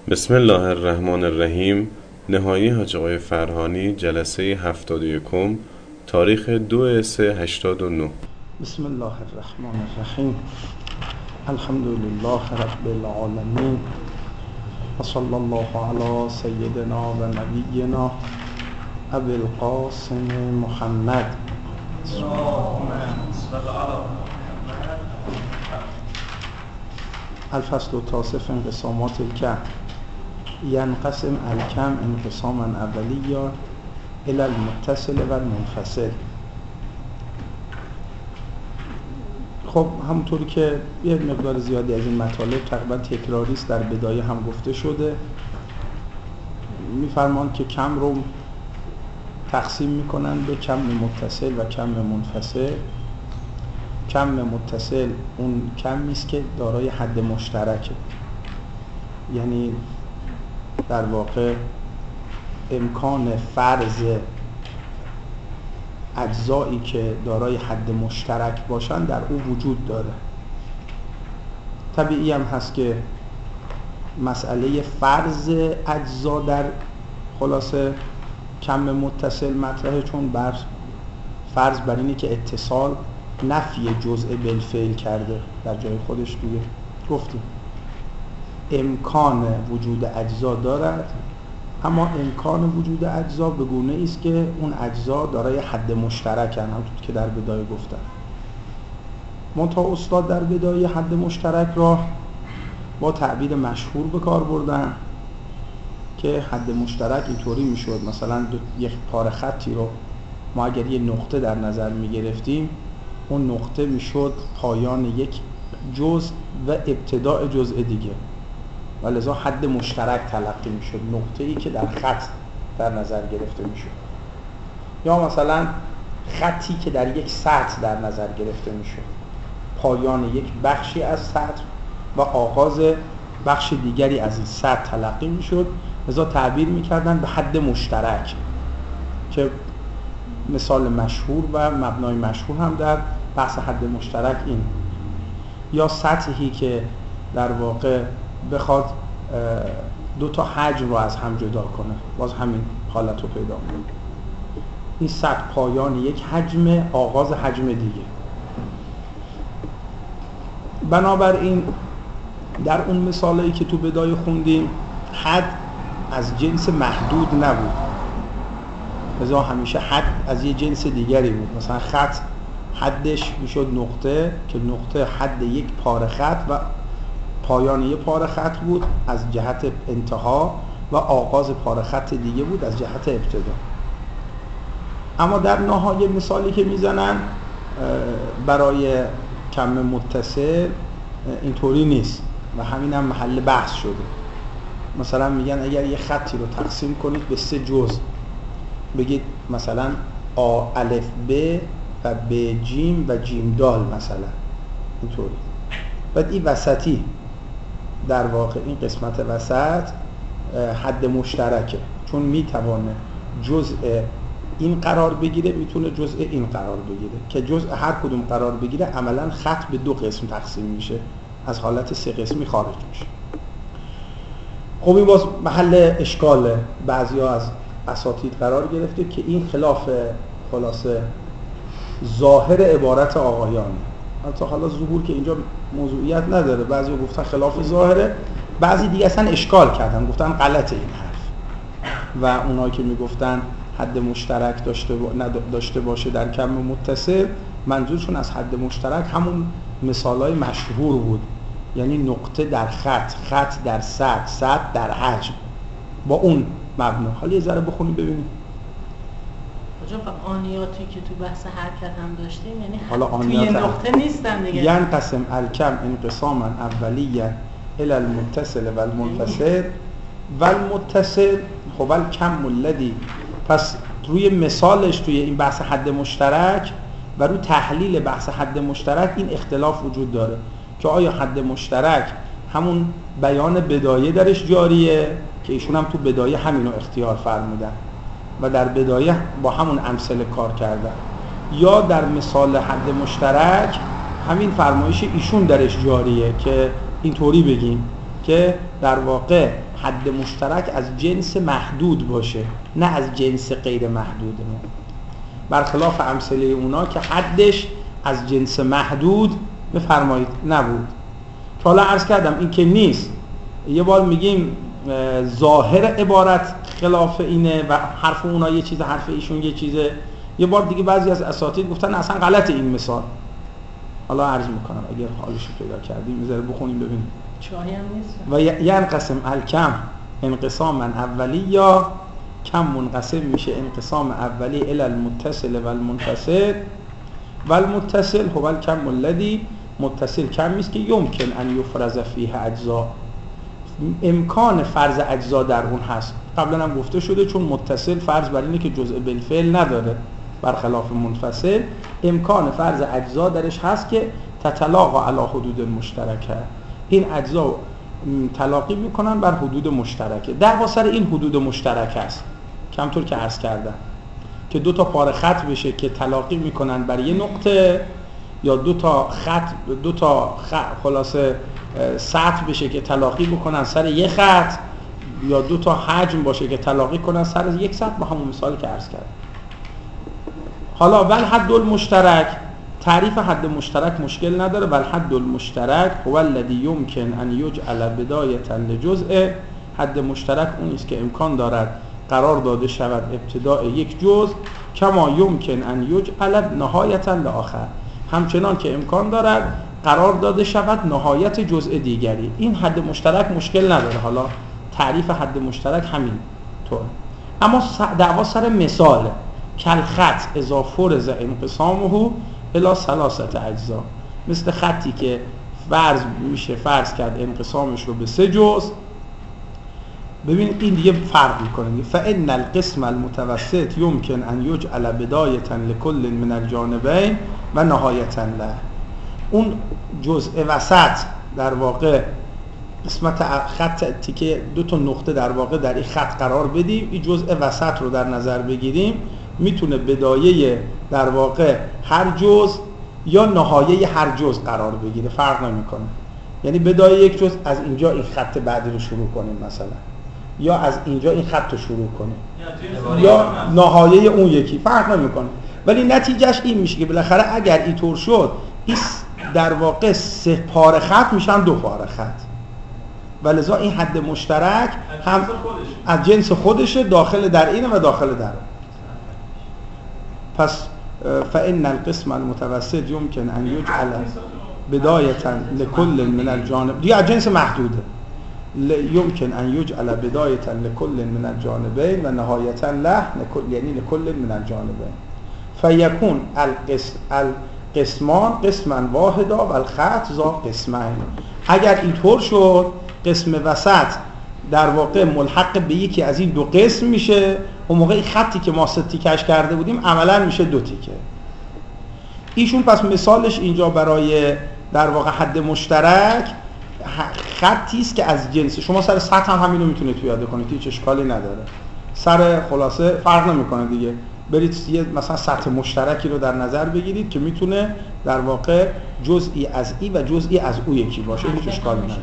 بسم الله الرحمن الرحیم. نهایی حاج آقای فرهانی، جلسه 71، تاریخ 2/3/89. بسم الله الرحمن الرحیم. الحمد لله رب العالمین و صلی الله علی سیدنا و نبینا ابی القاسم محمد. الفصل التاسع فی انقسامات الکم. ینقسم الکم انقساما اولیه الی المتصل و المنفصل. خب همونطوری که یه مقدار زیادی از این مطالب تقریبا تکراری است، در بدایه هم گفته شده. میفرمان که کم رو تقسیم میکنن به کم متصل و کم منفصل. کم متصل اون کمی است که دارای حد مشترکه، یعنی در واقع امکان فرض اجزایی که دارای حد مشترک باشن در او وجود داره. طبیعی هم هست که مسئله فرض اجزا در خلاصه کم متصل مطرحه، چون فرض بر اینه که اتصال نفی جزء بالفعل کرده. در جای خودش دیگه گفتیم امکان وجود اجزا دارد، اما امکان وجود اجزا به گونه است که اون اجزا دارای حد مشترک هستند، همونطور که در بدایه گفتم. منتها استاد در بدایه حد مشترک را با تعبیر مشهور به کار بردن که حد مشترک اینطوری میشد. مثلا یک پاره خطی رو ما اگر یه نقطه در نظر میگرفتیم، اون نقطه میشد پایان یک جزء و ابتداء جزء دیگه، و لذا حد مشترک تلقی میشد، نقطه‌ای که در خط در نظر گرفته میشد. یا مثلا خطی که در یک سطح در نظر گرفته میشد، پایان یک بخشی از سطح و آغاز بخش دیگری از این سطح تلقی میشد، لذا تعبیر میکردن به حد مشترک، که مثال مشهور و مبنای مشهور هم در بحث حد مشترک این. یا سطحی که در واقع بخواد دو تا حجم رو از هم جدا کنه، باز همین حالت رو پیدا کنه. این سطح پایان یک حجم، آغاز حجم دیگه. بنابراین در اون مثالایی که تو بدایه خوندیم، حد از جنس محدود نبود، لذا همیشه حد از یه جنس دیگری بود. مثلا خط حدش میشد نقطه، که نقطه حد یک پاره خط و پایان یک پاره خط بود از جهت انتها، و آغاز پاره خط دیگه بود از جهت ابتدا. اما در نهایت مثالی که میزنن برای کم متصل اینطوری نیست و همین هم محل بحث شده. مثلا میگن اگر یه خطی رو تقسیم کنید به 3 جزء، بگید مثلا آ الف ب و ب جیم و جیم دال مثلا، اینطوری. بعد این وسطی، در واقع این قسمت وسط حد مشترکه، چون میتونه جزء این قرار بگیره، میتونه جزء این قرار بگیره، که جزء هر کدوم قرار بگیره عملا خط به 2 قسم تقسیم میشه، از حالت 3 قسمی خارج میشه. خب این باز محل اشکال بعضیا از اساتید قرار گرفته که این خلاف خلاصه ظاهر عبارت آقایانه. البته حالا ظهور که اینجا موضوعیت نداره، بعضی گفتن خلاف ظاهره، بعضی دیگه اصلا اشکال کردن، گفتن غلطه این حرف. و اونایی که میگفتن حد مشترک داشته باشه در کم متصل، منظورشون از حد مشترک همون مثالای مشهور بود، یعنی نقطه در خط، خط در سطح، سطح در حجم، با اون مبنا. حالا یه ذره بخونیم ببینیم. آنیاتی که تو بحث حرکت هم داشتیم، یعنی حالا توی نقطه نیستن دیگه. ینقسم الکم انقساما اولیه الی المتصل و المنفصل و المتصل. خب الکم الذی، پس روی مثالش توی این بحث حد مشترک و روی تحلیل بحث حد مشترک این اختلاف وجود داره که آیا حد مشترک همون بیان بدایه درش جاریه، که ایشون هم تو بدایه همینو اختیار فرمودن و در بدایه با همون امثله کار کردن، یا در مثال حد مشترک همین فرمایش ایشون درش جاریه که اینطوری بگیم که در واقع حد مشترک از جنس محدود باشه، نه از جنس غیر محدود. برخلاف امثله اونا که حدش از جنس محدود بفرمایید نبود. که حالا عرض کردم این که نیست. یه بار میگیم ظاهر عبارت خلاف اینه و حرف اونا یه چیز، حرف ایشون یه چیزه. یه بار دیگه بعضی از اساتید گفتن اصلا غلط این مثال. حالا عرض میکنم اگر حالش پیدا کردیم میذاره بخونیم ببینیم. چاهی هم نیست. و ینقسم الکم انقساما اولی، یا کم منقسم میشه انقسام اولی الی المتصل و المنفصل. و المتصل هو الکم الذی، متصل کمی است که یمکن ان یفرض فیه اجزا، امکان فرض اجزا در اون هست. قبلا هم گفته شده چون متصل فرض بر اینه که جزء بالفعل نداره، برخلاف منفصل امکان فرض اجزا درش هست که تتلاقا علی حدود مشترکه، این اجزا تلاقی میکنن بر حدود مشترکه. دعوا سر این حدود مشترک است، کمطور که عرض کردم که دو تا پاره خط بشه که تلاقی میکنن بر یه نقطه، یا دو تا خلاصه سطح بشه که تلاقی بکنن سر یه خط، یا دو تا حجم باشه که تلاقی کنن سر یک سطح، با همون مثالی که عرض کردم. حالا ول حد المشترک، تعریف حد مشترک مشکل نداره. ول حد المشترک هو الذی یمکن ان یجعل بدایة لجزء، حد مشترک اون است که امکان دارد قرار داده شود ابتداء یک جزء، کما یمکن ان یجعل نهایة لآخر، همچنان که امکان دارد قرار داده شود نهایت جزء دیگری. این حد مشترک مشکل نداره. حالا تعریف حد مشترک همین طور. اما دعوا سر مثال کل خط اذا فرض انقسامه الی ثلاثه اجزا، مثل خطی که فرض کرد انقسامش رو به 3 جزء. ببین این دیگه فرق میکنه. فان القسم المتوسط یمکن ان یجعل بدایة لكل من الجانبین و نهایة له. اون جزء وسط در واقع قسمت خطی که دو تا نقطه در واقع در این خط قرار بدیم، این جزء وسط رو در نظر بگیریم، میتونه بدایه در واقع هر جزء یا نهایه هر جزء قرار بگیره، فرق نمیکنه. یعنی بدایه یک جزء از اینجا این خط بعدی رو شروع کنیم مثلا، یا از اینجا این خط رو شروع کنیم، یا نهایه اون یکی، فرق نمیکنه. ولی نتیجهش این میشه که بالاخره اگر اینطور شد، این در واقع 3 پاره خط میشن 2 پاره خط، ولذا این حد مشترک هم از جنس خودشه، داخل در اینه و داخل در اون. پس فإن القسم المتوسط يمكن ان يجعل بداية لكل من الجانب، دیگه از جنس محدوده، يمكن ان يجعل بداية لكل من الجانبين و نهایة له، یعنی لكل من الجانبين، فيكون القسمان قسما واحدا و الخط ذا قسمين. اگر اینطور شد قسم وسط در واقع ملحق به یکی از این 2 قسم میشه، اون موقع خطی که ما 3 تیکش کرده بودیم عملا میشه 2 تیکه. ایشون پس مثالش اینجا برای در واقع حد مشترک خطی است که از جنس، شما سر سطح هم همین رو میتونید پیاده کنید، هیچ اشکالی نداره. سر خلاصه فرق نمیکنه دیگه، برید یه مثلا سطح مشترکی رو در نظر بگیرید که میتونه در واقع جزئی از ای و جزئی از او یکی باشه، هیچ اشکالی نداره.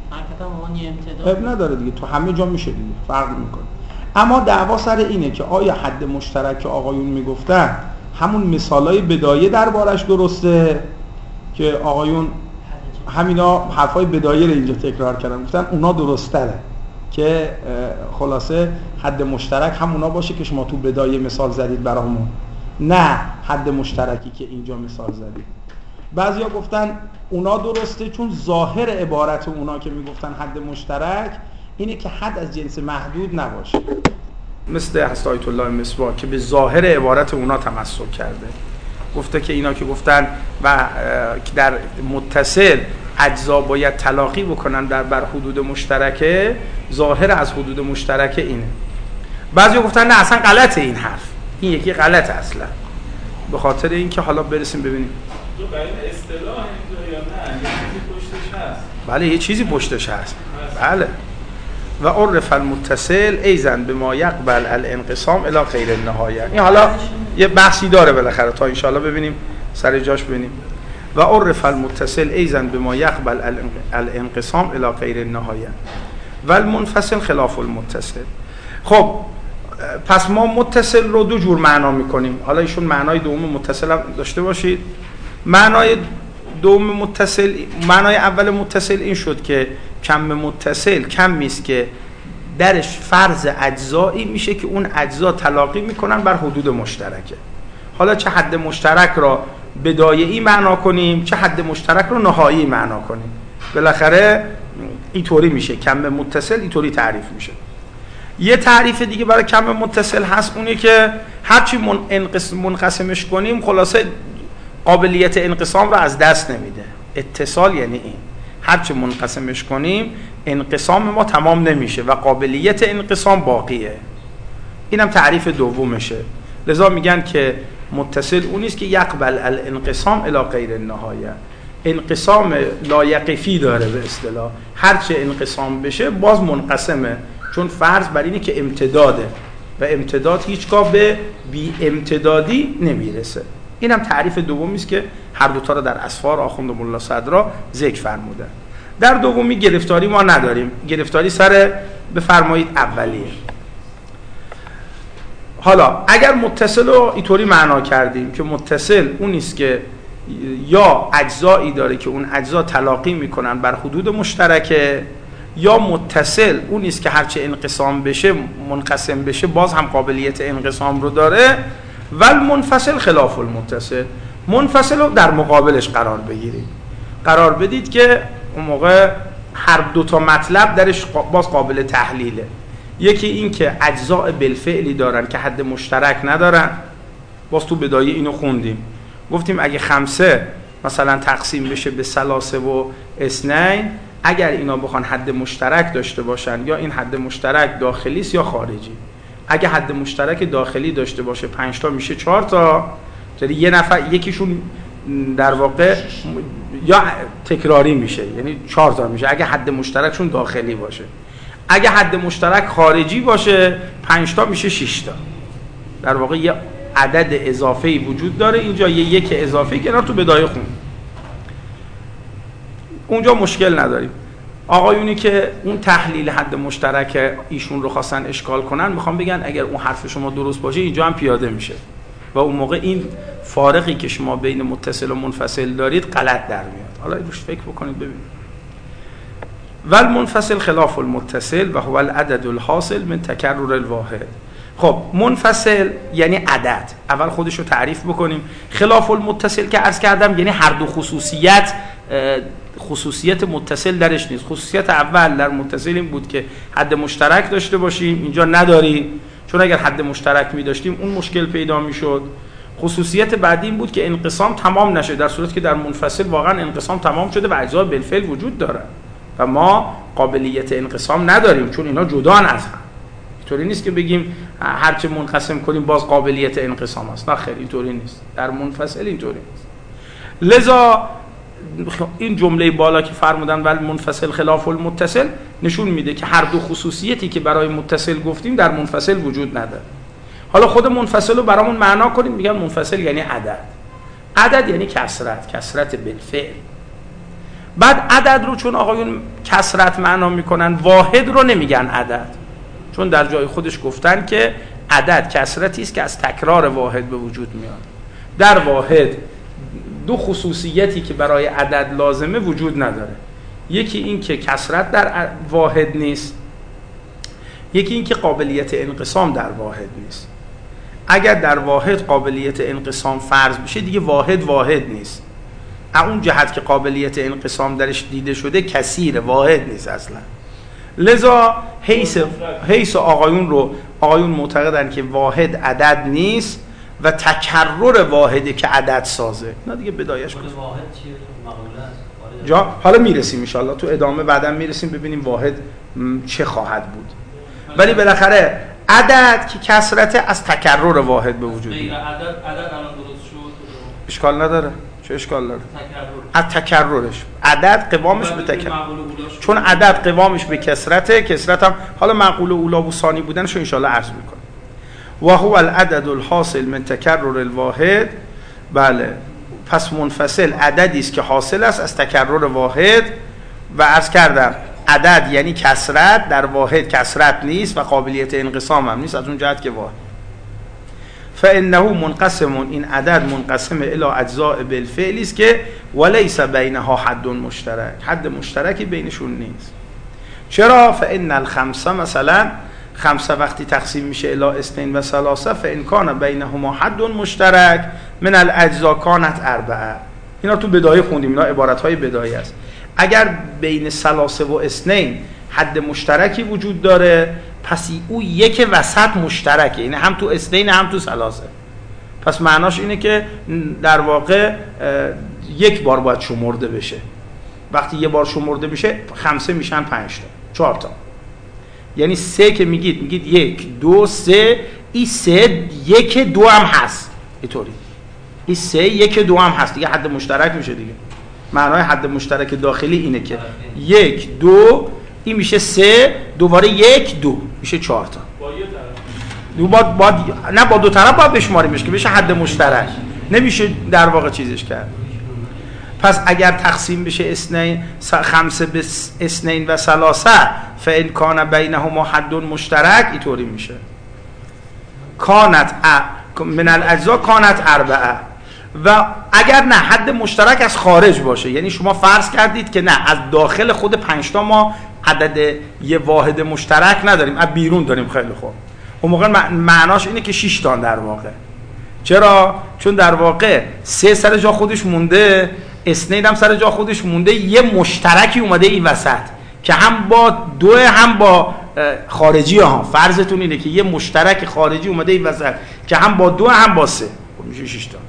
اب نداره دیگه، تو همه جا میشه دیگه، فرق میکنه. اما دعوا سر اینه که آیا حد مشترک که آقایون میگفتن همون مثالای بدایه دربارش درسته که آقایون همینا حرفای بدایه رو اینجا تکرار کردن، گفتن اونا درست تره که خلاصه حد مشترک همونا باشه که شما تو بدایه مثال زدید برامون، نه حد مشترکی که اینجا مثال زدید. بعضیا گفتن اونا درسته چون ظاهر عبارت اونا که میگفتن حد مشترک اینه که حد از جنس محدود نباشه، مثل آیت الله مصباح که به ظاهر عبارت اونا تمسک کرده، گفته که اینا که گفتن و در متصل اجزا باید تلاقی بکنن بر حدود مشترکه، ظاهر از حدود مشترکه اینه. بعضیا گفتن نه اصلا غلطه این حرف، این یکی غلطه اصلا، به خاطر اینکه حالا برسیم ببینیم تو برای اصطلاح اینجا یا نه یه چیزی پشتش هست. بله یه چیزی پشتش هست. بله. و عرف المتصل ایضا بما یقبل الانقسام الی غیر النهایه. این حالا یه بحثی داره بالاخره تا ان شاءالله ببینیم سر جاش ببینیم. و عرف المتصل ایضا بما یقبل الانقسام الی غیر النهایه. والمنفصل خلاف المتصل. خب پس ما متصل رو دو جور معنا میکنیم. حالا ایشون معنای دوم متصل هم داشته باشید. معنای دوم متصل، معنای اول متصل این شد که کم متصل کمی است که درش فرض اجزایی میشه که اون اجزا تلاقی میکنن بر حدود مشترکه. حالا چه حد مشترک را بدایعی معنا کنیم، چه حد مشترک رو نهایی معنا کنیم، بالاخره اینطوری میشه. کم متصل اینطوری تعریف میشه. یه تعریف دیگه برای کم متصل هست، اونی که هرچی منقسمش کنیم خلاصه قابلیت انقسام رو از دست نمیده. اتصال یعنی این، هرچی منقسمش کنیم انقسام ما تمام نمیشه و قابلیت انقسام باقیه. اینم تعریف دومشه. لذا میگن که متصل اونیست که یقبل الانقسام الی غیر النهایه، انقسام لایقفی داره به اصطلاح، هرچه انقسام بشه باز منقسمه، چون فرض بر اینه که امتداده و امتداد هیچگاه به بی امتدادی نمیرسه. اینم تعریف دومی است که هر دوتا رو در اسفار آخوند ملا صدرا ذکر فرموده. در دومی گرفتاری ما نداریم، گرفتاری سر بفرمایید اولیه. حالا اگر متصل رو اینطوری معنا کردیم که متصل اونیست که یا اجزایی داره که اون اجزا تلاقی میکنن بر حدود مشترکه، یا متصل اونیست که هرچه انقسام بشه منقسم بشه باز هم قابلیت انقسام رو داره. والمنفصل خلاف المتصل، منفصل رو در مقابلش قرار بگیرید. قرار بدید که اون موقع هر دوتا مطلب درش باز قابل تحلیله. یکی این که اجزاء بالفعلی دارن که حد مشترک ندارن، باز تو بدایه اینو خوندیم، گفتیم اگه 5 مثلا تقسیم بشه به 3 و 2، اگر اینا بخوان حد مشترک داشته باشن یا این حد مشترک داخلی است یا خارجی. اگه حد مشترک داخلی داشته باشه 5 تا میشه 4 تا، یعنی یه نفر یکیشون در واقع یا تکراری میشه یعنی 4 تا میشه اگه حد مشترکشون داخلی باشه. اگه حد مشترک خارجی باشه 5 تا میشه 6 تا. در واقع یه عدد اضافه‌ای وجود داره اینجا، یه یک اضافه که تو بدایه خون، اونجا مشکل نداریم. آقایونی که اون تحلیل حد مشترک ایشون رو خواستن اشکال کنن میخوام بگن اگر اون حرف شما درست باشه اینجا هم پیاده میشه و اون موقع این فارقی که شما بین متصل و منفصل دارید غلط در میاد. حالا روش فکر بکنید ببینید. والمنفصل خلاف المتصل و هو العدد الحاصل من تکرر الواحد. خب منفصل یعنی عدد، اول خودش رو تعریف بکنیم. خلاف المتصل که عرض کردم یعنی هر دو خصوصیت متصل درش نیست. خصوصیت اول در متصل این بود که حد مشترک داشته باشیم، اینجا نداریم، چون اگر حد مشترک می داشتیم اون مشکل پیدا می شد. خصوصیت بعدی این بود که انقسام تمام نشه، در صورتی که در منفصل واقعا انقسام تمام شده و اجزا بالفعل وجود داره و ما قابلیت انقسام نداریم چون اینا جدان از هم. اینطوری نیست که بگیم هرچه منقسم کنیم باز قابلیت انقسام است، نه خیر اینطوری نیست. در منفصل اینطوری نیست. لذا این جمله بالا که فرمودن ولی منفصل خلاف المتصل نشون میده که هر دو خصوصیتی که برای متصل گفتیم در منفصل وجود نداره. حالا خود منفصل رو برامون معنا کنیم. میگن منفصل یعنی عدد. عدد یعنی کثرت بالفعل. بعد عدد رو چون آقایون کثرت معنا میکنن، واحد رو نمیگن عدد، چون در جای خودش گفتن که عدد کثرتی است که از تکرار واحد به وجود میاد. در واحد دو خصوصیتی که برای عدد لازمه وجود نداره. یکی این که کثرت در واحد نیست، یکی این که قابلیت انقسام در واحد نیست. اگر در واحد قابلیت انقسام فرض بشه دیگه واحد نیست. اون جهت که قابلیت انقسام درش دیده شده کثیر، واحد نیست اصلا. لذا حیث آقایون معتقدن که واحد عدد نیست و تکرر واحده که عدد سازه. نه دیگه بدایش کنیم. واحد چیه؟ مقوله است. حالا میرسیم ان شاءالله تو ادامه بعداً میرسیم ببینیم واحد چه خواهد بود. ولی بالاخره عدد که کثرت از تکرر واحد به وجود میاد. عدد الان درست شد. اشکال نداره. چه اشکال داره؟ از تکررش. عدد قوامش به تکرر. چون عدد قوامش به کثرته، کثرت هم حالا معقول اولا و ثانی بودنشو ان شاءالله عرض میکنم. و هو العدد الحاصل من تکرر الواحد. بله، پس منفصل عددی است که حاصل است از تکرر واحد. و عرض کردم عدد یعنی کسرت، در واحد کسرت نیست و قابلیت انقسام هم نیست، از اون جهت که واحد. فانه منقسم، این عدد منقسم الی اجزاء بالفعل است که ولیس بینها حد مشترک، حد مشترکی بینشون نیست. چرا؟ فان الخمسه، مثلا خمسه وقتی تقسیم میشه الی اثنین و ثلاثه فان کان بینهما حد مشترک من الاجزاء کانت اربعه. اینا تو بدایه خوندیم، اینا عبارت‌های بدایه است. اگر بین ثلاثه و اثنین حد مشترکی وجود داره، پس او یک وسط مشترکه، یعنی هم تو اثنین هم تو ثلاثه. پس معناش اینه که در واقع یک بار باید شمرده بشه. وقتی یک بار شمرده بشه خمسه میشن 5 تا 4 تا. یعنی سه که میگید 1 2 3، این 3 1 2 هم هست، اینطوری این 3 1 2 هم هست دیگه، حد مشترک میشه دیگه. معنای حد مشترک داخلی اینه که 1 2 این میشه 3 دوباره 1 2 میشه 4 تا. با نه با دو طرف باید بشماریمش که بشه حد مشترک، نمیشه در واقع چیزش کرد. پس اگر تقسیم بشه اثنین خمسه به اثنین و ثلاثه فان کان بینهما حد مشترک، اینطوری میشه کانت من الاجزاء کانت اربعه. و اگر نه حد مشترک از خارج باشه، یعنی شما فرض کردید که نه از داخل خود 5 تا ما عدد یه واحد مشترک نداریم، از بیرون داریم، خیلی خوب، اون موقع معناش اینه که 6 تا در واقع. چرا؟ چون در واقع 3 سر جا خودش مونده، اثنین هم سر جا خودش مونده، یه مشترکی اومده این وسط که هم با 2 هم با خارجی ها. فرضتون اینه که یه مشترک خارجی اومده این وسط که هم با 2 هم با 3، میشه 6 تا.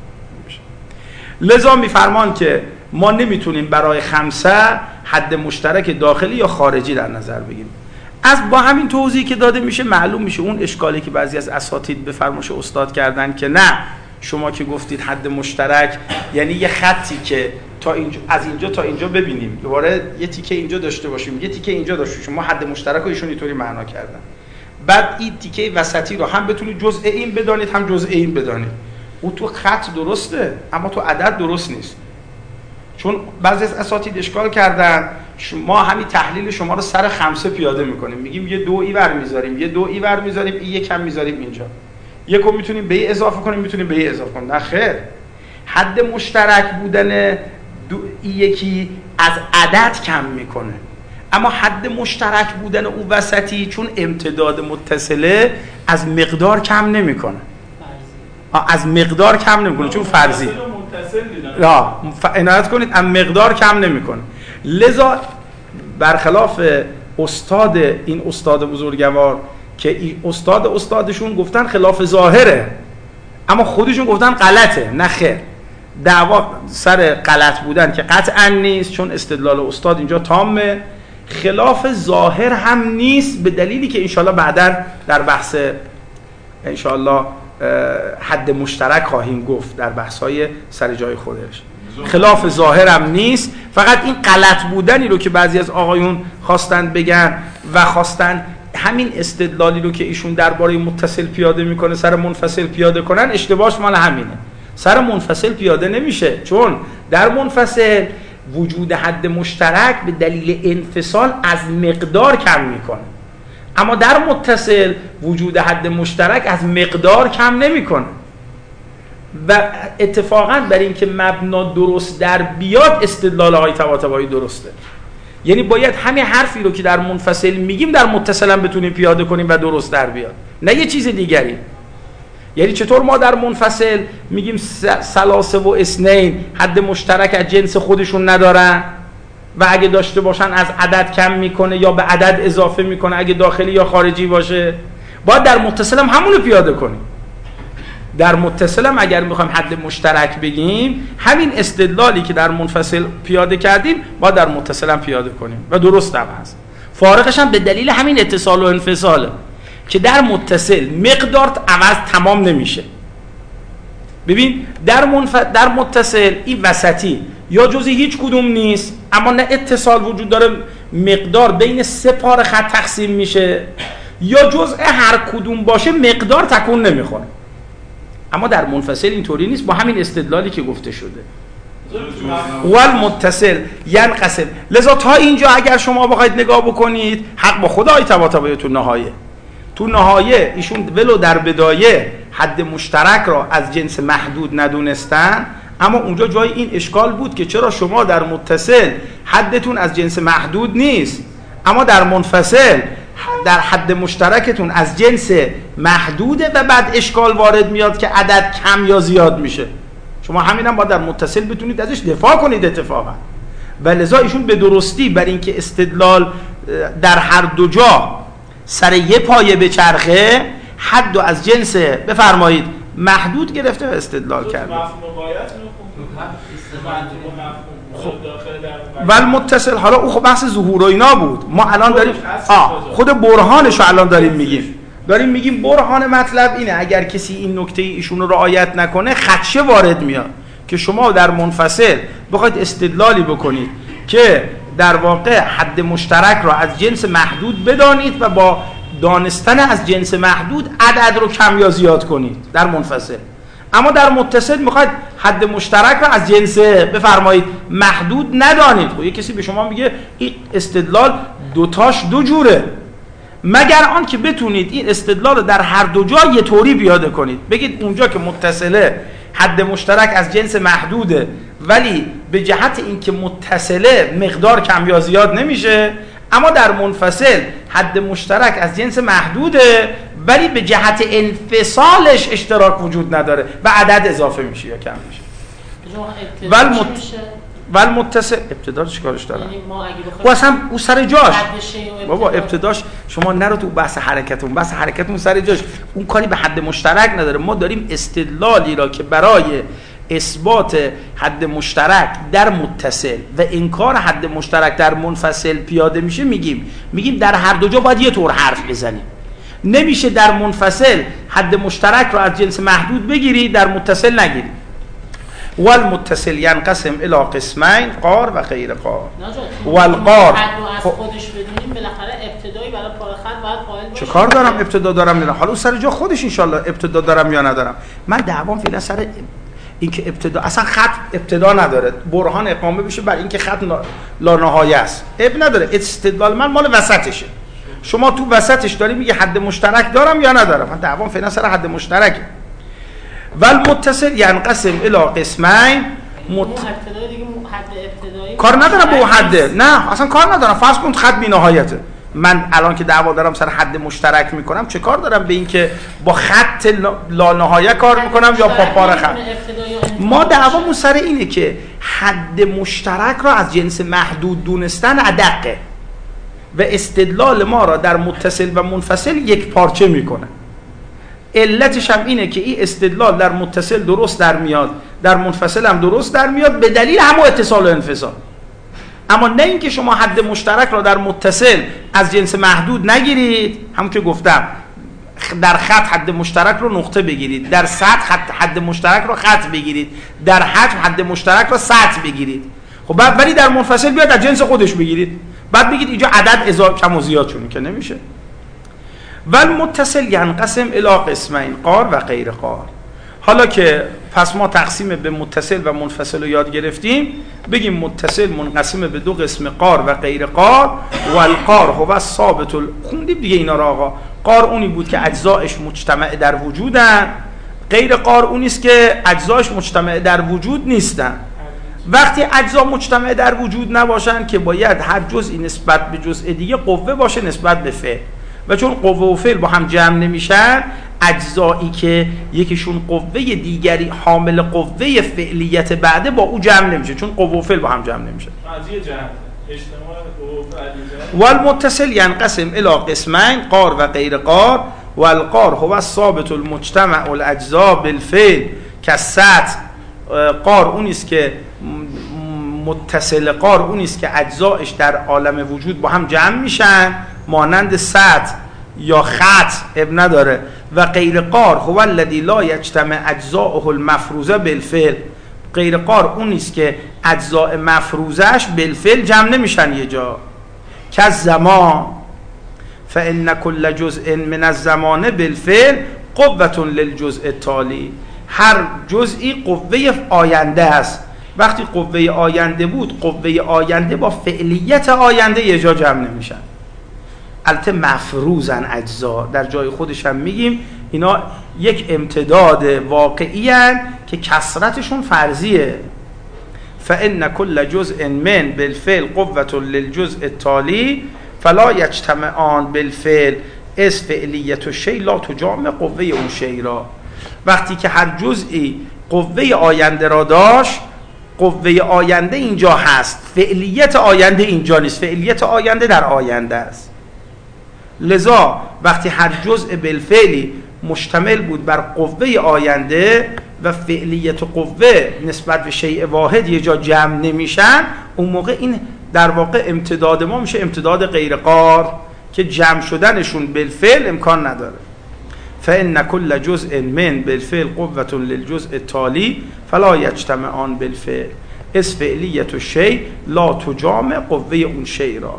لذا میفرمان که ما نمیتونیم برای خمسه حد مشترک داخلی یا خارجی در نظر بگیریم. از با همین توضیحی که داده میشه معلوم میشه اون اشکالی که بعضی از اساتید به فرمایش استاد کردن که نه شما که گفتید حد مشترک یعنی یه خطی که تا اینجا، از اینجا تا اینجا ببینیم، دوباره یه تیکه اینجا داشته باشیم، یه تیکه اینجا داشته باشیم، ما حد مشترک رو ایشون اینطوری معنا کردن. بعد این تیکه وسطی رو هم بتونید جزء این بدانید هم جزء این بدانید. او تو خط درسته اما تو عدد درست نیست. چون بعضی از اساتید اشکال کردن ما همین تحلیل شما رو سر خمسه پیاده میکنیم، میگیم یه 2 اینور میذاریم، یه 2 اینور میذاریم، این یکم میذاریم اینجا، یکو میتونیم به این اضافه کنیم، میتونیم به این اضافه کنیم. نه خیر، حد مشترک بودن یکی از عدد کم میکنه، اما حد مشترک بودن اون وسطی چون امتداد متصله از مقدار کم نمیکنه. از مقدار کم نمیکنه چون فرضی. عنایت کنید، از مقدار کم نمیکنه. لذا برخلاف استاد این استاد بزرگوار که استادشون گفتن خلاف ظاهره اما خودشون گفتن غلطه. نه خیر، دعوا سر غلط بودن که قطعا نیست، چون استدلال استاد اینجا تامه. خلاف ظاهر هم نیست به دلیلی که انشالله بعدا در بحث انشالله حد مشترک خواهیم گفت در بحث‌های سر جای خودش. خلاف ظاهر هم نیست، فقط این غلط بودنی رو که بعضی از آقایون خواستن بگن و خواستن همین استدلالی رو که ایشون درباره متصل پیاده میکنه سر منفصل پیاده کنن، اشتباهش مال همینه. سر منفصل پیاده نمیشه، چون در منفصل وجود حد مشترک به دلیل انفصال از مقدار کم میکنه، اما در متصل وجود حد مشترک از مقدار کم نمیکنه. و اتفاقا بر این که مبنا درست در بیاد استدلال آقای طباطبایی درسته. یعنی باید همین حرفی رو که در منفصل میگیم در متصل هم بتونیم پیاده کنیم و درست در بیاد، نه یه چیز دیگری. یعنی چطور ما در منفصل میگیم ثلاثه و اثنین حد مشترک از جنس خودشون ندارن و اگه داشته باشن از عدد کم میکنه یا به عدد اضافه میکنه اگه داخلی یا خارجی باشه، باید در متصل هم همون رو پیاده کنیم. در متصل هم اگر میخوایم حد مشترک بگیم همین استدلالی که در منفصل پیاده کردیم باید در متصل هم پیاده کنیم و درست هم هست. فارقش هم به دلیل همین اتصال و انفصاله که در متصل مقدار عوض تمام نمیشه. ببین در متصل این وسطی یا جزء هیچ کدوم نیست، اما نه اتصال وجود داره، مقدار بین 3 پاره خط تقسیم میشه، یا جزء هر کدوم باشه مقدار تکون نمیخوره. اما در منفصل اینطوری نیست با همین استدلالی که گفته شده. والمتصل ینقسم. لذا تا اینجا اگر شما بخواید نگاه بکنید حق با خدای طباطبایی تو نهایه ایشون ولو در بدایه حد مشترک را از جنس محدود ندونستن، اما اونجا جای این اشکال بود که چرا شما در متصل حدتون از جنس محدود نیست اما در منفصل در حد مشترکتون از جنس محدوده و بعد اشکال وارد میاد که عدد کم یا زیاد میشه. شما همینم باید در متصل بتونید ازش دفاع کنید اتفاقا. و لذا ایشون به درستی بر اینکه استدلال در هر دو جا سر یه پایه به چرخه حد و از جنس بفرمایید محدود گرفته و استدلال کرده. ولی متصل حالا او خب بحث ظهور و اینا بود. ما الان داریم خود برهانشو الان داریم میگیم برهان مطلب اینه اگر کسی این نکته ایشون رو رعایت نکنه خدشه وارد میاد که شما در منفصل بخواید استدلالی بکنید که در واقع حد مشترک را از جنس محدود بدانید و با دانستن از جنس محدود عدد رو کم یا زیاد کنید در منفصل، اما در متصل میخواید حد مشترک را از جنس بفرمایید محدود ندانید. خب یه کسی به شما میگه این استدلال دوتاش دو جوره، مگر آن که بتونید این استدلال رو در هر دو جا یه طوری پیاده کنید. بگید اونجا که متصله حد مشترک از جنس محدوده ولی به جهت اینکه متصله مقدار کم یا زیاد نمیشه، اما در منفصل حد مشترک از جنس محدوده ولی به جهت انفصالش اشتراک وجود نداره و عدد اضافه میشه یا کم میشه. والمتصل ابتدا چیکارش داره؟ یعنی ما اگه و اصلا او سر جاش بابا ابتداش شما نرو تو بحث حرکتون سر جاش، اون کاری به حد مشترک نداره. ما داریم استدلالی را که برای اثبات حد مشترک در متصل و انکار حد مشترک در منفصل پیاده میشه میگیم در هر دو جا باید یه طور حرف بزنیم. نمیشه در منفصل حد مشترک را از جنس محدود بگیری در متصل نگیری. والمتصل ینقسم الی قسمین قار و غیر قار. والقار از خودش بدونیم بالاخره ابتدایی برای پاره خط باید قائل باشیم. چه کار دارم ابتدا دارم نه؟ حالا سر جا خودش ان شاء الله ابتدا دارم یا ندارم. من دعوام فعلا سر اینکه ابتدا اصلا خط ابتدا نداره، برهان اقامه بشه بر اینکه خط لا نهایه است. اب نداره، استدلال من مال وسطشه. شما تو وسطش داری میگه حد مشترک دارم یا ندارم. من دعوام فعلا سر حد مشترکه. والمتصل ینقسم الی قسمین کار ندارم با حده، نه اصلا کار ندارم. فرض کن خط بی نهایته، من الان که دعوا دارم سر حد مشترک میکنم چه کار دارم به این که با خط لا نهایه کار میکنم یا با پاره خط؟ ما دعوامون سر اینه که حد مشترک را از جنس محدود دونستن ادقه و استدلال ما را در متصل و منفصل یک پارچه میکنه. علتش هم اینه که این استدلال در متصل درست در میاد، در منفصل هم درست در میاد به دلیل همون اتصال و انفصال. اما نه اینکه شما حد مشترک را در متصل از جنس محدود نگیرید، همون که گفتم در خط حد مشترک رو نقطه بگیرید، در سطح حد مشترک رو خط بگیرید، در حجم حد مشترک رو سطح بگیرید. خب بعد ولی در منفصل بیاد از جنس خودش بگیرید، بعد بگید اینجا عدد کم و زیاد شونه که نمیشه. والمتصل ینقسم الی قسمین قار و غیر قار. حالا که پس ما تقسیم به متصل و منفصل رو یاد گرفتیم، بگیم متصل منقسم به دو قسم قار و غیر قار. والقار هو ثابت خوندیم دیگه اینا را آقا. قار اونی بود که اجزایش مجتمع در وجودن، غیر قار اونی است که اجزایش مجتمع در وجود نیستن. وقتی اجزا مجتمع در وجود نباشن که باید هر جزئی نسبت به جزء دیگه قوه باشه نسبت به فعل، و چون قوه و فعل با هم جمع نمیشن، اجزایی که یکیشون قوه دیگری حامل قوه فعلیت بعده با او جمع نمیشه، چون قوه و فعل با هم جمع نمیشه. والمتصل ینقسم الی قسمین قار و غیر قار. والقار هو الثابت المجتمع الاجزاء بالفعل کالسطح. قار اونی است که متصل قار اونی است که اجزایش در عالم وجود با هم جمع میشن مانند سطح یا خط، اب نداره. و غیر قار هو الذی لا یجتمع اجزاؤه المفروضه بالفعل. غیر قار اونی است که اجزاء مفروضه‌اش بالفعل جمع نمیشن یه جا. که زمان فان كل جزء من الزمان بالفعل قوة للجزء التالی. هر جزئی قوه آینده است. وقتی قوه آینده بود، قوه آینده با فعلیت آینده یه جا جمع نمیشن. البته مفروضن اجزا، در جای خودش هم میگیم اینا یک امتداد واقعی هن که کثرتشون فرضیه. فإن كل جزء من بالفعل قوة للجزء التالي فلا يجتمعان بالفعل از فعلیت الشیء لا تجامع قوه اون شیء را. وقتی که هر جزئی قوه آینده را داشت، قوه آینده اینجا هست، فعلیت آینده اینجا نیست، فعلیت آینده در آینده است. لذا وقتی هر جزء بالفعلی مشتمل بود بر قوه آینده و فعلیت و قوه نسبت به شیء واحد یه جا جمع نمیشن، اون موقع این در واقع امتداد ما میشه امتداد غیر قار که جمع شدنشون بالفعل امکان نداره. فإن كل جزء من بالفعل قوة للجزء التالي فلا يجتمعان بالفعل از فعلیت الشیء لا تجامع قوه اون شیء را.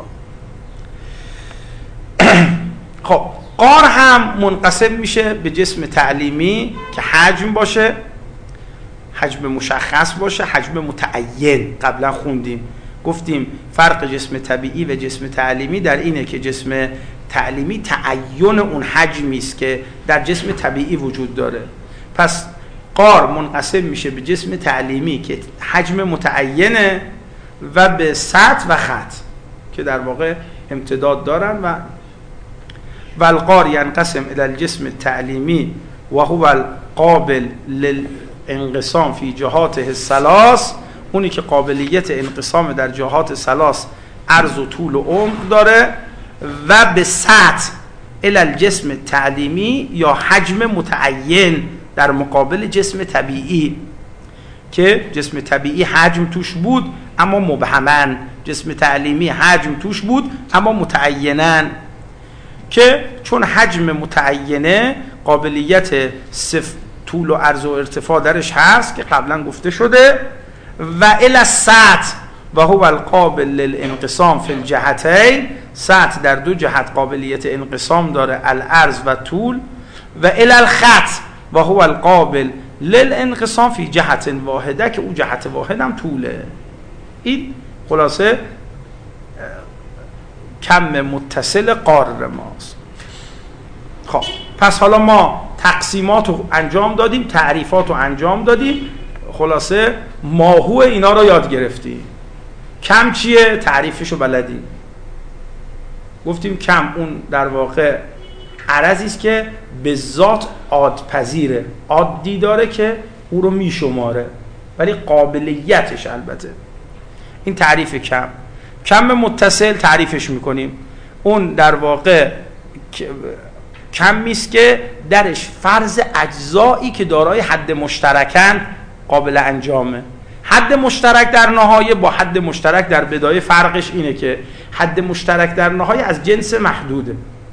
خب قار هم منقسم میشه به جسم تعلیمی که حجم باشه، حجم مشخص باشه، حجم متعین. قبلا خوندیم گفتیم فرق جسم طبیعی و جسم تعلیمی در اینه که جسم تعلیمی تعین اون حجمی است که در جسم طبیعی وجود داره. پس قار منقسم میشه به جسم تعلیمی که حجم متعینه و به سطح و خط که در واقع امتداد دارن و القار ینقسم الى الجسم التعلیمی و هو القابل للانقسام فی جهاته الثلاث، اونی که قابلیت انقسام در جهات ثلاث عرض و طول و عمق داره، و به سطح الى الجسم تعلیمی یا حجم متعین در مقابل جسم طبیعی که جسم طبیعی حجم توش بود اما مبهمن، جسم تعلیمی حجم توش بود اما متعینن، که چون حجم متعینه قابلیت طول و عرض و ارتفاع درش هست که قبلا گفته شده، و الی السطح و هو القابل للانقسام فی الجهتین، سطح در دو جهت قابلیت انقسام داره، العرض و طول، و الی الخط و هو القابل للانقسام فی جهت واحده که او جهت واحد هم طوله. این خلاصه کم متصل قار ماست. خب پس حالا ما تقسیمات رو انجام دادیم، تعریفات رو انجام دادیم، خلاصه ماهو اینا رو یاد گرفتیم. کم چیه؟ تعریفش رو بلدیم. گفتیم کم اون در واقع عرضی است که به ذات عادپذیره، عادی داره که او رو میشماره ولی قابلیتش البته. این تعریف کم. کم متصل تعریفش میکنیم، اون در واقع کمی است که درش فرض اجزایی که دارای حد مشترکن قابل انجامه. حد مشترک در نهایه با حد مشترک در بدایه فرقش اینه که حد مشترک در نهایه از جنس محدوده.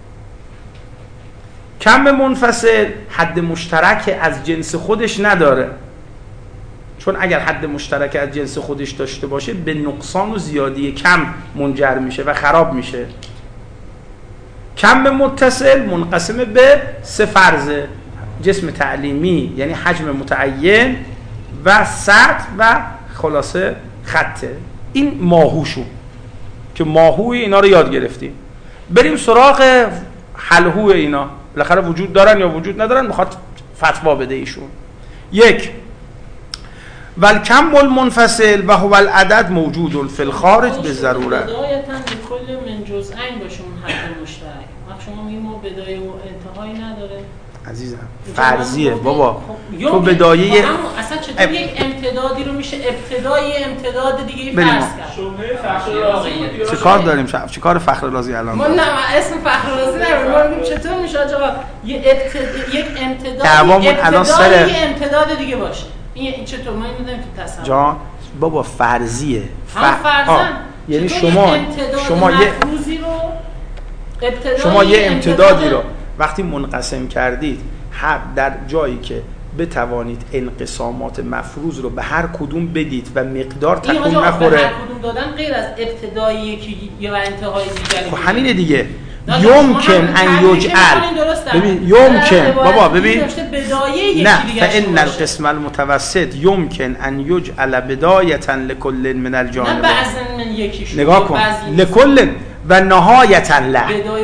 کم منفصل حد مشترک از جنس خودش نداره، چون اگر حد مشترک از جنس خودش داشته باشه به نقصان و زیادی کم منجر میشه و خراب میشه. کم متصل منقسم به سه فرضه: جسم تعلیمی یعنی حجم متعین و سطح و خلاصه خطه. این ماهوشون که ماهوی اینا رو یاد گرفتیم. بریم سراغ حلهو اینا، بالاخره وجود دارن یا وجود ندارن، میخواد فتوا بده ایشون. یک، والکم المنفصل و هو العدد موجود فی الخارج به ضروره. بدایتا لکل من جزئین باشه اون حد مشترک. شما میگید ما بدایه و انتهایی نداره عزیزم، فرضیه بابا. تو بدایه اصلا چطور یک امتدادی رو میشه ابتدای امتداد دیگه فرض کرد؟ شبهه فخر رازی بود. چه کار داریم؟ چه کار فخر رازی الان؟ ما نه اسم فخر رازی نمیدونم چطور میشه آقا یک امتداد یه امتداد دیگه باشه. این چطور ما میدونیم تو تصور جان بابا فرضیه. یعنی شما یه امتدادی رو وقتی منقسم کردید در جایی که بتوانید انقسامات مفروض رو به هر کدوم بدید و مقدار تکون نخوره. به هر کدوم دادن غیر از ابتدایی که یا انتهای دیگری. خب همینه دیگه. یمکن ان یجعل، ببین یمکن بابا ببین نه فان القسم المتوسط یمکن ان یجعل بدایه لكل من الجانبین، نه بعضا من یکیشون نگاه کن لكل و نهایه له،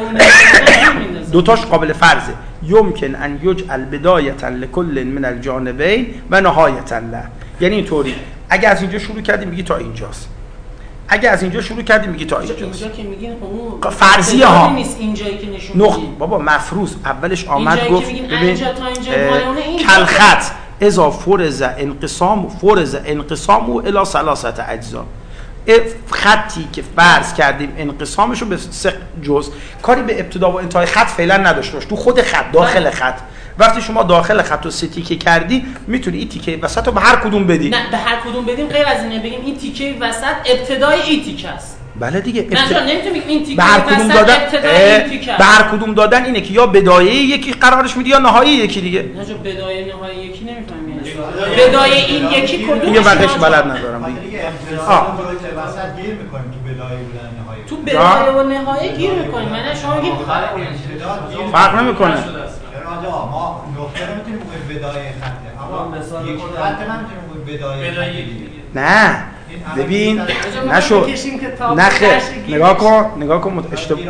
دوتاش قابل فرضه. یمکن ان یجعل بدایه لكل من الجانبین و نهایه له، یعنی اینطوری اگه از اینجا شروع کردیم میگی تا اینجاست، اگه از اینجا شروع کردیم میگی تا اینجاست. اینجا که میگین فرضیه ها نیست اینجایی که نشون میدین بابا مفروض اولش آمد گفت ببین اینجا تا اینجا مالونه این کلخط اذا فرض انقسام الی ثلاثه اجزا، خطی که فرض کردیم انقسامش رو به 3 جزء، کاری به ابتدا و انتهای خط فعلا نداشته باش، تو خود خط داخل خط وقتی شما داخل خط رو 3 تیکه کردی میتونی این تیکه وسط رو به هر کدوم بدی. نه به هر کدوم بدیم غیر از اینه بگیم این تیکه وسط ابتدای این تیکه است. بله دیگه نه نمیتونیم این تیکه به هر کدوم دادن تیکه به هر کدوم دادن اینه که یا بدایه یکی قرارش میدی یا نهایی یکی دیگه. نه جو بدایه نهایی یکی نمیفهمم یعنی بدایه این یکی کدومش دیگه بقیش بلد ندارم دیگه. وسط گیر می‌کنیم تو بدایه بودن نهایی، تو بدایه و نهایی گیر می‌کنیم. من شما میگید فرق نمی‌کنه. ما نقطه رو میتونیم بگیم بدایه خطه، اما یک خط نمیتونیم بگیم بدایه نه ببین نشد نخه نگاه کن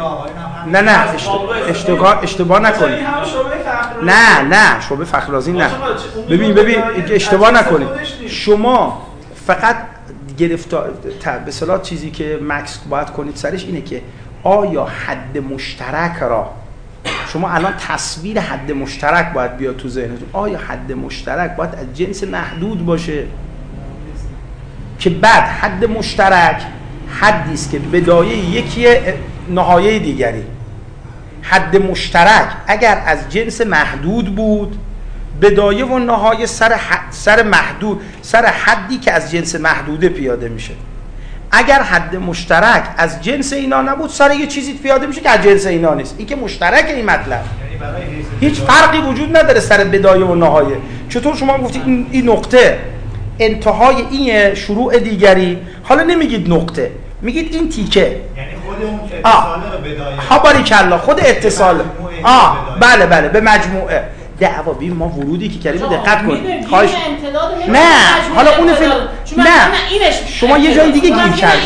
اشتباه نکنی. نه شعبه فخررازی نه. ببین اشتباه نکنی. شما فقط گرفتار به اصطلاح چیزی که مکس باید کنید سرش اینه که آیا حد مشترک را، شما الان تصویر حد مشترک باید بیاد تو ذهنتون، آیا حد مشترک باید از جنس محدود باشه که بعد حد مشترک حدی است که بدایه یکیه نهایه دیگری. حد مشترک اگر از جنس محدود بود بدایه و نهایه سر محدود سر حدی که از جنس محدوده پیاده میشه. اگر حد مشترک از جنس اینا نبود سر یه چیزی پیاده میشه که از جنس اینا نیست. این که مشترک این مطلب هیچ فرقی وجود نداره سر بدایه و نهایه. چطور شما گفتید این نقطه انتهای این شروع دیگری، حالا نمیگید نقطه میگید این تیکه، یعنی خود اون اتصال رو بدایه ها باریکلا خود اتصال بله به مجموعه دعوا بیم ما ورودی که کردیم دقت کنید خواهش نه حالا اون نه شما یه جای دیگه گیر کرد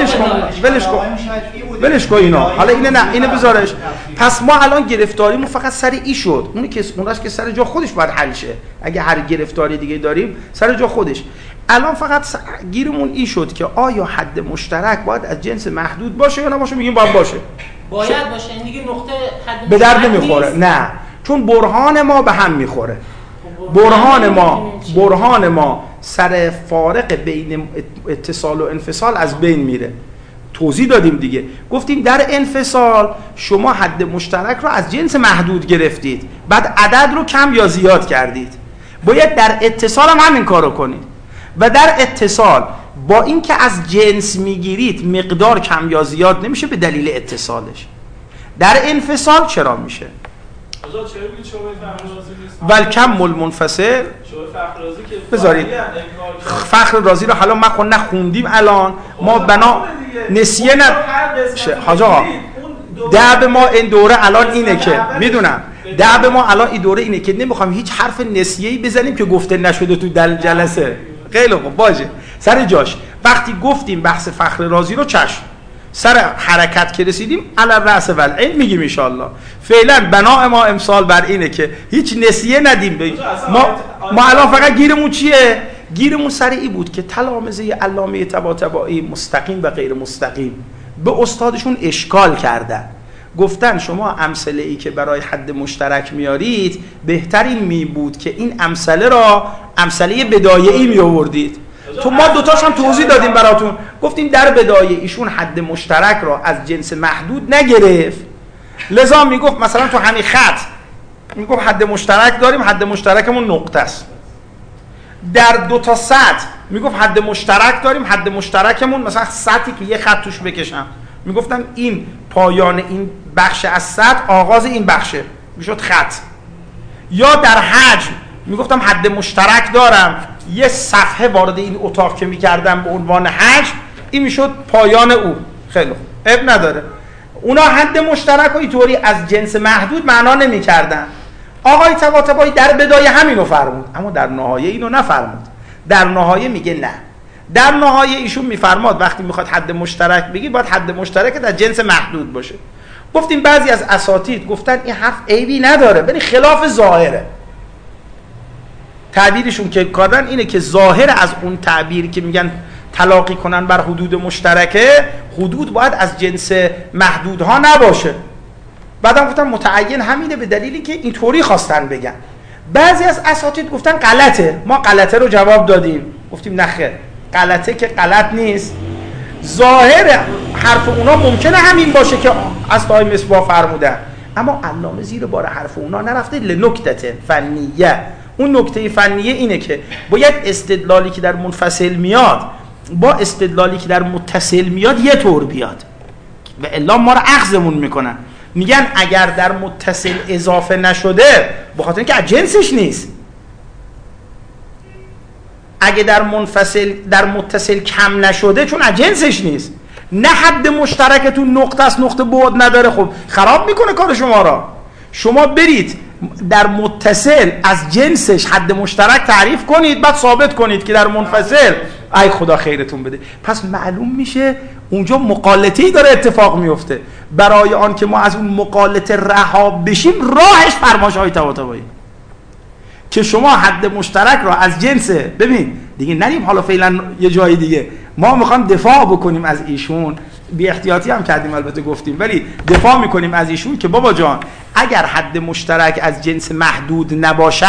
ولش کن اینا حالا اینه نه اینه بذارش. پس ما الان گرفتاریمون فقط سر ای شد، اونی که اوناش که سر جا خودش باید حل شه. اگه هر گرفتاری دیگه داریم سر جا خودش، الان فقط گیرمون ای شد که آیا حد مشترک باید از جنس محدود باشه یا نباشه. میگیم باید باشه باشه این دیگه نقطه حد به درد نمیخوره. نه چون برهان ما به هم میخوره. برهان ما سر فارق بین اتصال و انفصال از بین میره. توضیح دادیم دیگه، گفتیم در انفصال شما حد مشترک رو از جنس محدود گرفتید، بعد عدد رو کم یا زیاد کردید. باید در اتصال هم همین کار رو کنید. و در اتصال با این که از جنس میگیرید مقدار کم یا زیاد نمیشه به دلیل اتصالش. در انفصال چرا میشه؟ والکم المنفصل بذارید فخر رازی رو حالا ما نخوندیم الان ما بنا نسیه حاج آقا دعب ما این دوره الان اینه که میدونم دعب ما الان این دوره اینه که نمیخوام هیچ حرف نسیه‌ای بزنیم که گفته نشده تو جلسه. خیلی خوب باشه سر جاش. وقتی گفتیم بحث فخر رازی رو چشم سر حرکت که رسیدیم علی الرأس والعین میگیم ان شاءالله. فعلا بنا ما امسال بر اینه که هیچ نسیه ندیم. ما الان فقط گیرمون چیه؟ گیرمون سر ای بود که تلامذه علامه طباطبایی مستقیم و غیر مستقیم به استادشون اشکال کردن، گفتن شما امثله ای که برای حد مشترک میارید بهترین می بود که این امثله را امثله بدایه‌ای می آوردید. تو ما دوتاش هم توضیح دادیم براتون، گفتیم در بدایه ایشون حد مشترک را از جنس محدود نگرفت، لذا میگفت مثلا تو همین خط میگفت حد مشترک داریم، حد مشترکمون نقطه است. در دو تا سطح میگفت حد مشترک داریم، حد مشترکمون مثلا سطحی که یه خط توش بکشم، میگفتم این پایان این بخش از سطح آغاز این بخشه میشد خط. یا در حجم میگفتم حد مشترک دارم، یه صفحه وارد این اتاق که میکردم به عنوان حجم این میشد پایان او. خیلی خوب اب نداره. اونا حد مشترک و اینطوری از جنس محدود معنا نمی‌کردن. آقای طباطبایی در بدایه همینو فرمود، اما در نهایه اینو نفرمود. در نهایه میگه نه. در نهایه ایشون میفرماد وقتی میخواد حد مشترک بگی باید حد مشترک در جنس محدود باشه. گفتیم بعضی از اساتید گفتن این حرف عیبی نداره ولی خلاف ظاهره. تعبیرشون که کردن اینه که ظاهر از اون تعبیری که میگن تلاقی کنن بر حدود مشترکه، حدود باید از جنس محدودها نباشه. بعدم گفتن متعین همینه به دلیلی که اینطوری خواستن بگن. بعضی از اساتید گفتن غلطه. ما غلطه رو جواب دادیم، گفتیم نخیر، غلطه که غلط نیست. ظاهر حرف اونا ممکنه همین باشه که اصحاب مصباح فرمودن، اما علامه زیر بار حرف اونا نرفته. لنکته فنیه، اون نکته فنیه اینه که باید استدلالی که در منفصل میاد با استدلالی که در متصل میاد یه طور بیاد و الا ما رو اخذمون میکنن. میگن اگر در متصل اضافه نشده به خاطر اینکه از جنسش نیست، اگه در منفصل در متصل کم نشده چون از جنسش نیست، نه حد مشترکتون نقطه است، نقطه بعد نداره، خب خراب میکنه کار شما را. شما برید در متصل از جنسش حد مشترک تعریف کنید، بعد ثابت کنید که در منفصل ای خدا خیرتون بده. پس معلوم میشه اونجا مقالطه‌ای داره اتفاق میفته. برای آن که ما از اون مقالطه رها بشیم راهش فرمایش‌های طباطبایی که شما حد مشترک را از جنس، ببین دیگه نریم حالا فعلا یه جای دیگه، ما میخوام دفاع بکنیم از ایشون، بی احتیاطی هم کردیم البته گفتیم، ولی دفاع میکنیم از ایشون که بابا جان اگر حد مشترک از جنس محدود نباشد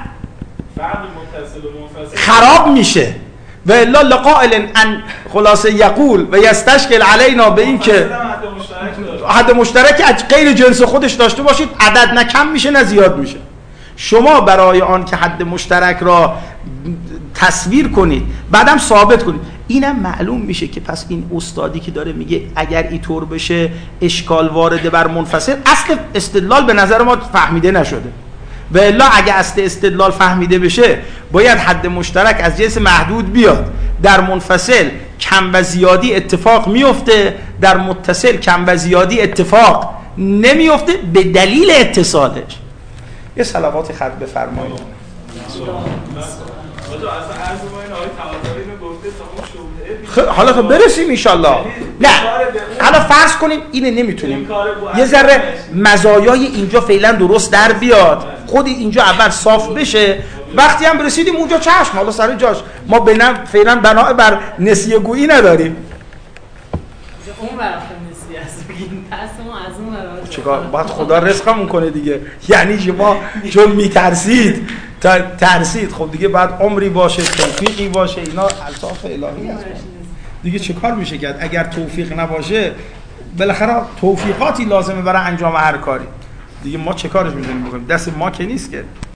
خراب میشه. و الا لقائل ان خلاصه یقول و یستشکل علینا به این که حد مشترک از غیر جنس خودش داشته باشید، عدد نه کم میشه نه زیاد میشه. شما برای آن که حد مشترک را تصویر کنید بعدم ثابت کنید، اینم معلوم میشه که پس این استادی که داره میگه اگر اینطور بشه اشکال وارده بر منفصل، اصل استدلال به نظر ما فهمیده نشده. و الا اگه اصل استدلال فهمیده بشه باید حد مشترک از جنس محدود بیاد، در منفصل کم و زیادی اتفاق میفته، در متصل کم و زیادی اتفاق نمیفته به دلیل اتصالش. یه صلوات خط بفرمایید. حالا تو برسیم انشالله. نه حالا فرض کنیم اینه نمیتونیم، یه ذره مزایای اینجا فعلا درست در بیاد، خود اینجا اول صاف بشه، وقتی هم برسیدیم اونجا چشم حالا سر جاش. ما فعلا بنا بر نسیه گویی نداریم. اون برای نسیه است بگیم دستمون از اون برای چیکار باید خدا رزقمون کنه دیگه. یعنی شما چون میترسید ترسید، خب دیگه بعد عمری باشه، توفیقی باشه، اینا الطاف الهی است دیگه. چه کار میشه کرد اگر توفیق نباشه؟ بالاخره توفیقاتی لازمه برای انجام هر کاری دیگه. ما چه کارش میتونیم بکنیم؟ دست ما که نیست که.